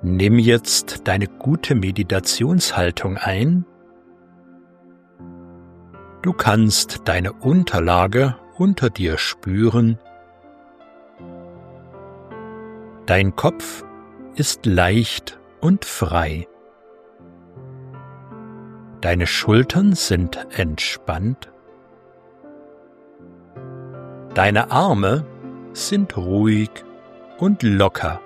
Nimm jetzt deine gute Meditationshaltung ein. Du kannst deine Unterlage unter dir spüren. Dein Kopf ist leicht und frei. Deine Schultern sind entspannt. Deine Arme sind ruhig und locker.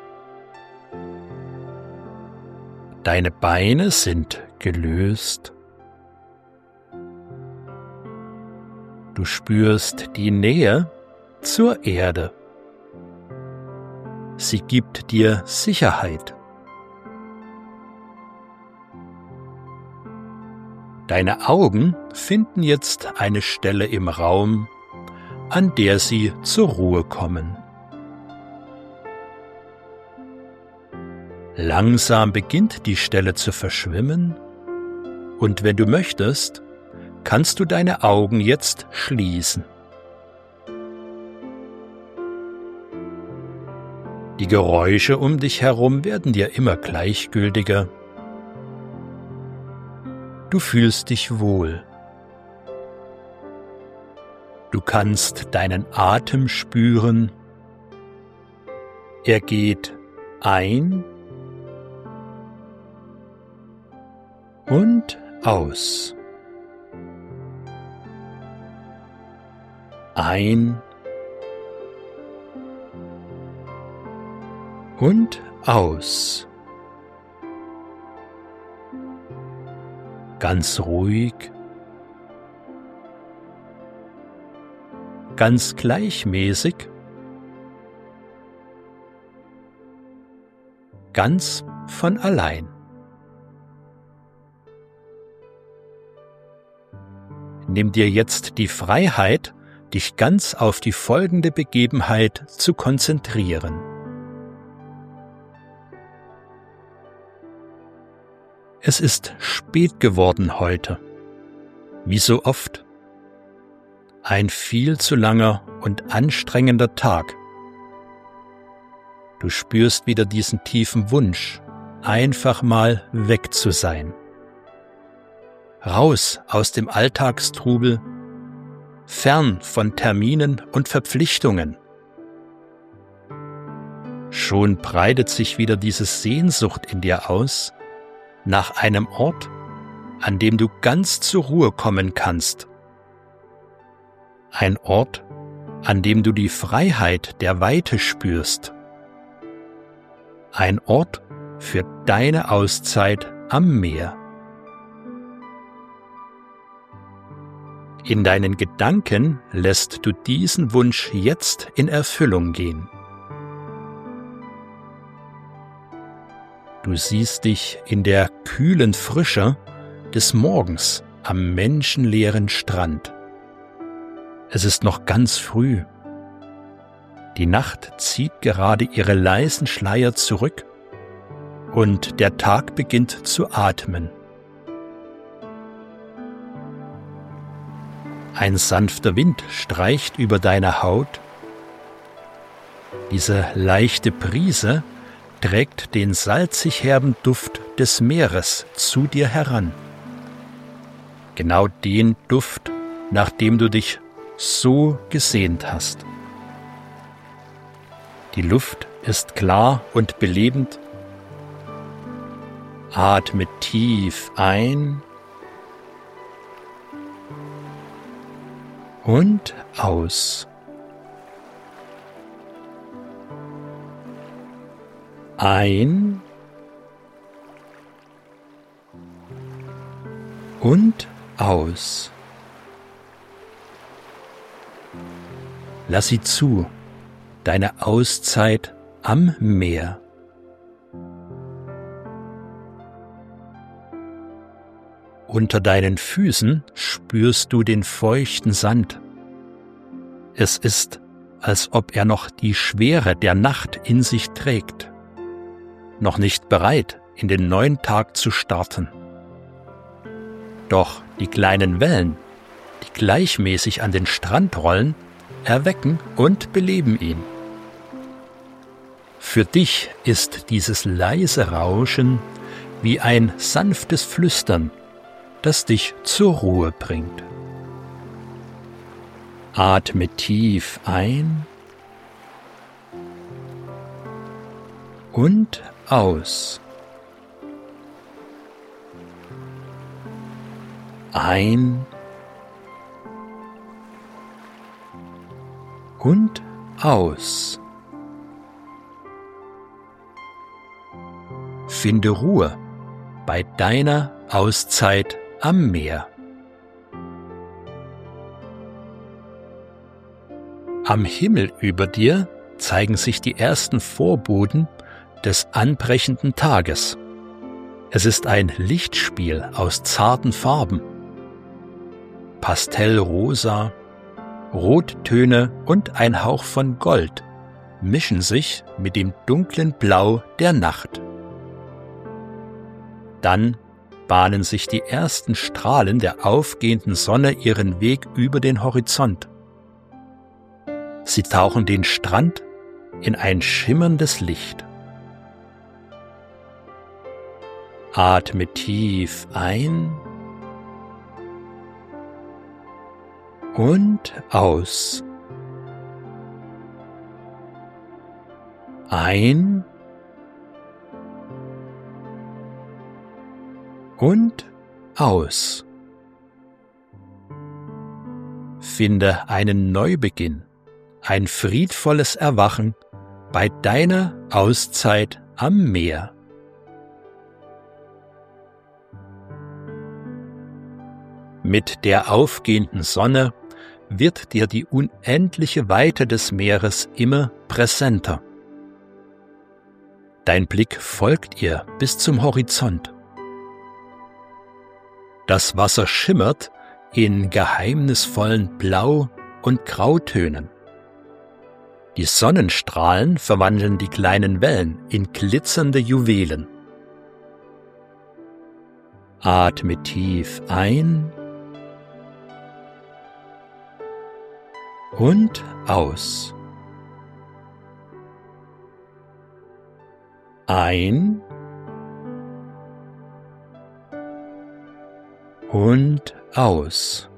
Deine Beine sind gelöst. Du spürst die Nähe zur Erde. Sie gibt dir Sicherheit. Deine Augen finden jetzt eine Stelle im Raum, an der sie zur Ruhe kommen. Langsam beginnt die Stelle zu verschwimmen und wenn du möchtest, kannst du deine Augen jetzt schließen. Die Geräusche um dich herum werden dir immer gleichgültiger. Du fühlst dich wohl. Du kannst deinen Atem spüren. Er geht ein und aus. Ein und aus. Ganz ruhig, ganz gleichmäßig, ganz von allein. Nimm dir jetzt die Freiheit, dich ganz auf die folgende Begebenheit zu konzentrieren. Es ist spät geworden heute, wie so oft. Ein viel zu langer und anstrengender Tag. Du spürst wieder diesen tiefen Wunsch, einfach mal weg zu sein. Raus aus dem Alltagstrubel, fern von Terminen und Verpflichtungen. Schon breitet sich wieder diese Sehnsucht in dir aus, nach einem Ort, an dem du ganz zur Ruhe kommen kannst. Ein Ort, an dem du die Freiheit der Weite spürst. Ein Ort für deine Auszeit am Meer. In deinen Gedanken lässt du diesen Wunsch jetzt in Erfüllung gehen. Du siehst dich in der kühlen Frische des Morgens am menschenleeren Strand. Es ist noch ganz früh. Die Nacht zieht gerade ihre leisen Schleier zurück und der Tag beginnt zu atmen. Ein sanfter Wind streicht über deine Haut. Diese leichte Brise trägt den salzig-herben Duft des Meeres zu dir heran. Genau den Duft, nach dem du dich so gesehnt hast. Die Luft ist klar und belebend. Atme tief ein und aus. Ein und aus. Lass sie zu, deine Auszeit am Meer. Unter deinen Füßen spürst du den feuchten Sand. Es ist, als ob er noch die Schwere der Nacht in sich trägt. Noch nicht bereit, in den neuen Tag zu starten. Doch die kleinen Wellen, die gleichmäßig an den Strand rollen, erwecken und beleben ihn. Für dich ist dieses leise Rauschen wie ein sanftes Flüstern, das dich zur Ruhe bringt. Atme tief ein und aus. Ein und aus. Finde Ruhe bei deiner Auszeit am Meer. Am Himmel über dir zeigen sich die ersten Vorboten des anbrechenden Tages. Es ist ein Lichtspiel aus zarten Farben. Pastellrosa, Rottöne und ein Hauch von Gold mischen sich mit dem dunklen Blau der Nacht. Dann bahnen sich die ersten Strahlen der aufgehenden Sonne ihren Weg über den Horizont. Sie tauchen den Strand in ein schimmerndes Licht. Atme tief ein und aus. Ein und aus. Finde einen Neubeginn, ein friedvolles Erwachen bei deiner Auszeit am Meer. Mit der aufgehenden Sonne wird dir die unendliche Weite des Meeres immer präsenter. Dein Blick folgt ihr bis zum Horizont. Das Wasser schimmert in geheimnisvollen Blau- und Grautönen. Die Sonnenstrahlen verwandeln die kleinen Wellen in glitzernde Juwelen. Atme tief ein und aus. Ein und aus.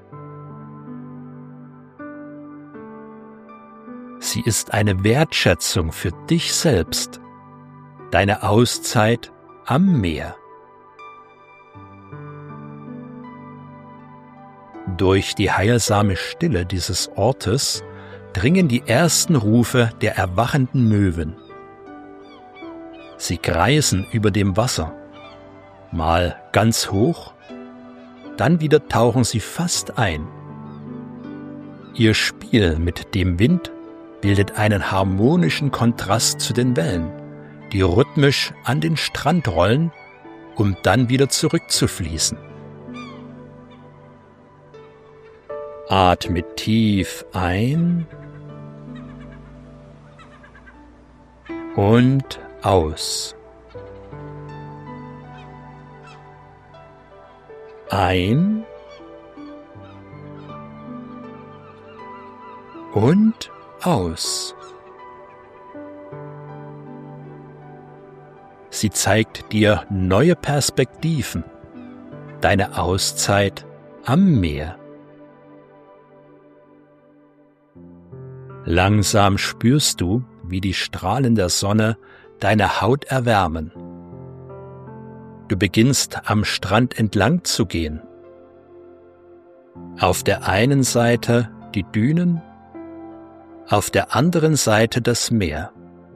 Sie ist eine Wertschätzung für dich selbst, deine Auszeit am Meer. Durch die heilsame Stille dieses Ortes dringen die ersten Rufe der erwachenden Möwen. Sie kreisen über dem Wasser, mal ganz hoch, dann wieder tauchen sie fast ein. Ihr Spiel mit dem Wind bildet einen harmonischen Kontrast zu den Wellen, die rhythmisch an den Strand rollen, um dann wieder zurückzufließen. Atme tief ein und aus. Ein und aus. Sie zeigt dir neue Perspektiven, deine Auszeit am Meer. Langsam spürst du, wie die Strahlen der Sonne deine Haut erwärmen. Du beginnst am Strand entlang zu gehen. Auf der einen Seite die Dünen, auf der anderen Seite das Meer.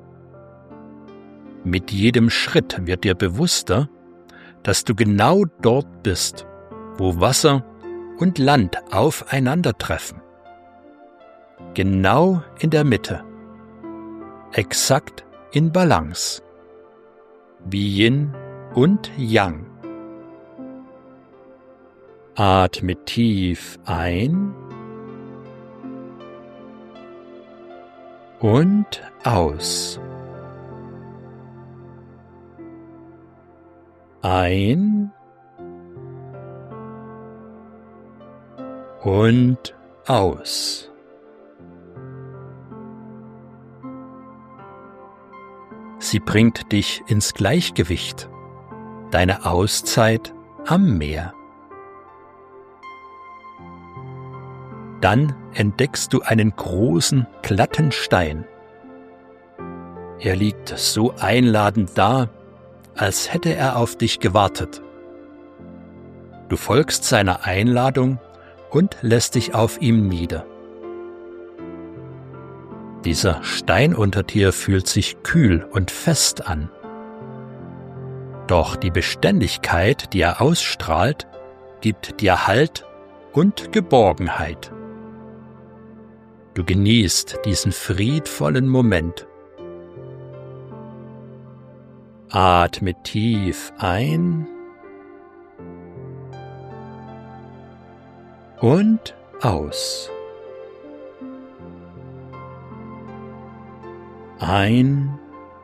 Mit jedem Schritt wird dir bewusster, dass du genau dort bist, wo Wasser und Land aufeinandertreffen. Genau in der Mitte, exakt in Balance, wie Yin und Yang. Atme tief ein und aus. Ein und aus. Sie bringt dich ins Gleichgewicht. Deine Auszeit am Meer. Dann entdeckst du einen großen, glatten Stein. Er liegt so einladend da, als hätte er auf dich gewartet. Du folgst seiner Einladung und lässt dich auf ihm nieder. Dieser Stein unter dir fühlt sich kühl und fest an. Doch die Beständigkeit, die er ausstrahlt, gibt dir Halt und Geborgenheit. Du genießt diesen friedvollen Moment. Atme tief ein und aus. Ein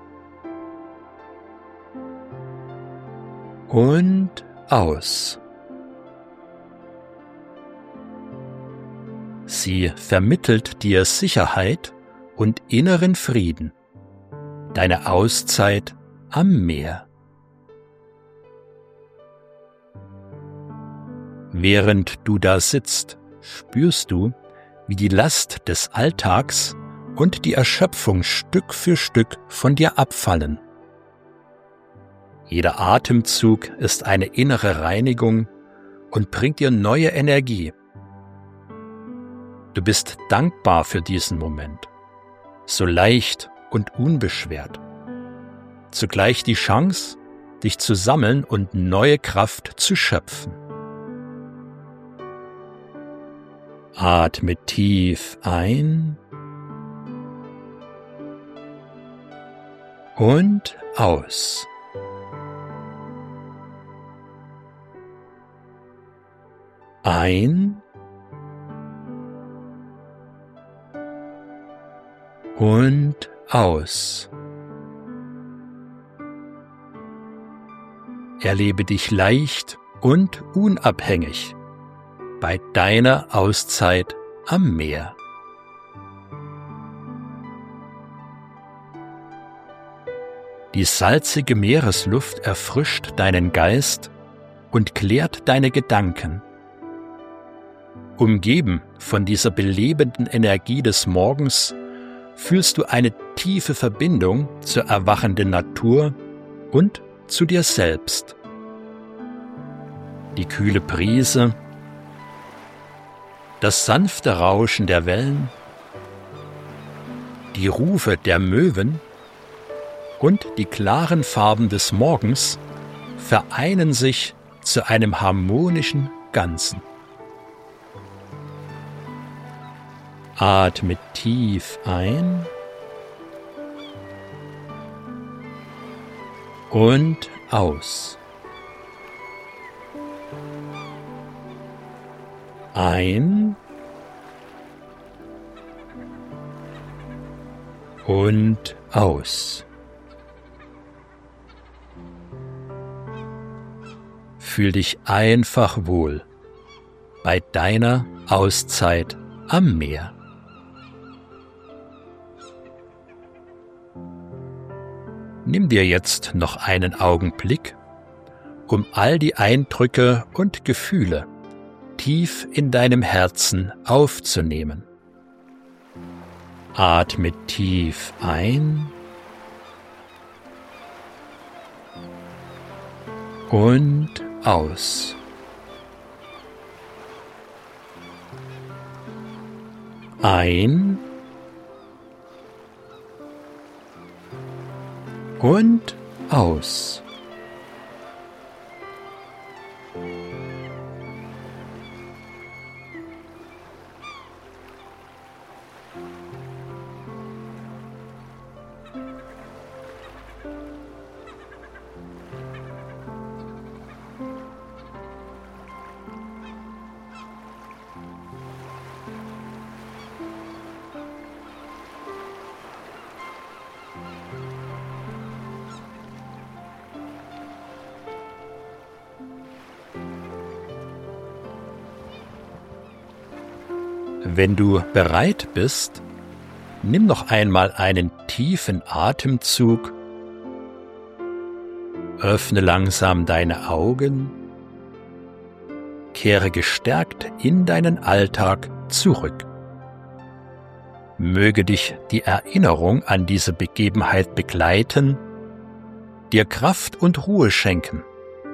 und aus. Sie vermittelt dir Sicherheit und inneren Frieden. Deine Auszeit am Meer. Während du da sitzt, spürst du, wie die Last des Alltags und die Erschöpfung Stück für Stück von dir abfallen. Jeder Atemzug ist eine innere Reinigung und bringt dir neue Energie. Du bist dankbar für diesen Moment, so leicht und unbeschwert. Zugleich die Chance, dich zu sammeln und neue Kraft zu schöpfen. Atme tief ein und aus. Ein und aus. Erlebe dich leicht und unabhängig bei deiner Auszeit am Meer. Die salzige Meeresluft erfrischt deinen Geist und klärt deine Gedanken. Umgeben von dieser belebenden Energie des Morgens fühlst du eine tiefe Verbindung zur erwachenden Natur und zu dir selbst. Die kühle Brise, das sanfte Rauschen der Wellen, die Rufe der Möwen und die klaren Farben des Morgens vereinen sich zu einem harmonischen Ganzen. Atme tief ein und aus. Ein und aus. Fühl dich einfach wohl bei deiner Auszeit am Meer. Nimm dir jetzt noch einen Augenblick, um all die Eindrücke und Gefühle tief in deinem Herzen aufzunehmen. Atme tief ein und aus. Ein und aus. Wenn du bereit bist, nimm noch einmal einen tiefen Atemzug Öffne langsam deine Augen, kehre gestärkt in deinen Alltag zurück. Möge dich die Erinnerung an diese Begebenheit begleiten, dir Kraft und Ruhe schenken.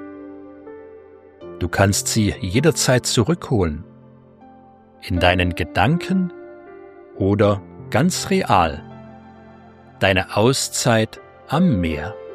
Du kannst sie jederzeit zurückholen, in deinen Gedanken oder ganz real, deine Auszeit am Meer.